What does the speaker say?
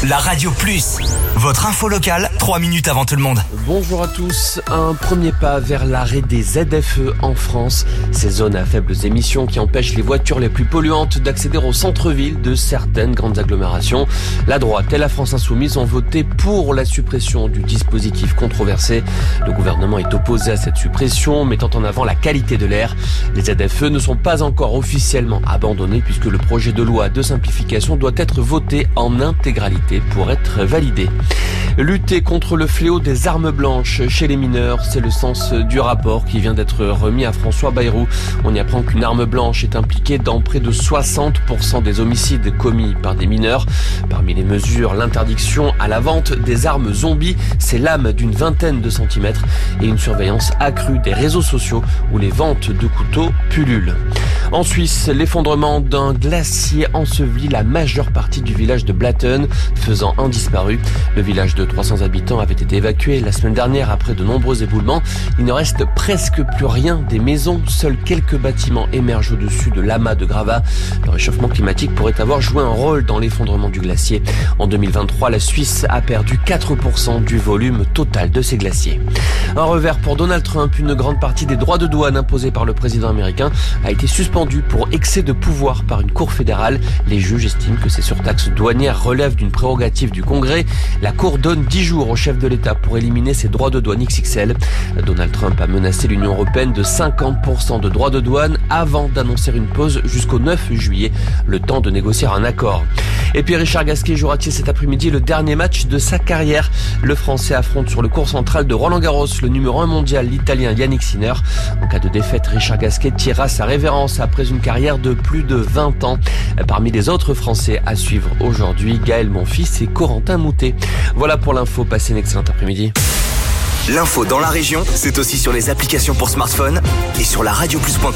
la Radio Plus. Votre info locale, 3 minutes avant tout le monde. Bonjour à tous. Un premier pas vers l'arrêt des ZFE en France. Ces zones à faibles émissions qui empêchent les voitures les plus polluantes d'accéder au centre-ville de certaines grandes agglomérations. La droite et la France Insoumise ont voté pour la suppression du dispositif controversé. Le gouvernement est opposé à cette suppression, mettant en avant la qualité de l'air. Les ZFE ne sont pas encore officiellement abandonnés puisque le projet de loi de simplification doit être voté en intégralité pour être validé. Lutter contre le fléau des armes blanches chez les mineurs, c'est le sens du rapport qui vient d'être remis à François Bayrou. On y apprend qu'une arme blanche est impliquée dans près de 60% des homicides commis par des mineurs. Parmi les mesures, l'interdiction à la vente des armes zombies, ces lames d'une vingtaine de centimètres, et une surveillance accrue des réseaux sociaux où les ventes de couteaux pullulent. En Suisse, l'effondrement d'un glacier ensevelit la majeure partie du village de Blatten, faisant un disparu. Le village de 300 habitants avait été évacué la semaine dernière après de nombreux éboulements. Il ne reste presque plus rien des maisons. Seuls quelques bâtiments émergent au-dessus de l'amas de gravats. Le réchauffement climatique pourrait avoir joué un rôle dans l'effondrement du glacier. En 2023, la Suisse a perdu 4% du volume total de ces glaciers. Un revers pour Donald Trump. Une grande partie des droits de douane imposés par le président américain a été suspendue pour excès de pouvoir par une cour fédérale. Les juges estiment que ces surtaxes douanières relèvent d'une prérogative du Congrès. La cour donne 10 jours au chef de l'État pour éliminer ses droits de douane XXL. Donald Trump a menacé l'Union européenne de 50% de droits de douane avant d'annoncer une pause jusqu'au 9 juillet, le temps de négocier un accord. Et puis Richard Gasquet jouera-t-il cet après-midi le dernier match de sa carrière? Le Français affronte sur le court central de Roland-Garros le numéro 1 mondial, l'Italien Yannick Sinner. En cas de défaite, Richard Gasquet tirera sa révérence après une carrière de plus de 20 ans. Parmi les autres Français à suivre aujourd'hui, Gaël Monfils et Corentin Moutet. Voilà pour l'info, passez une excellente après-midi. L'info dans la région, c'est aussi sur les applications pour smartphone et sur la radioplus.com.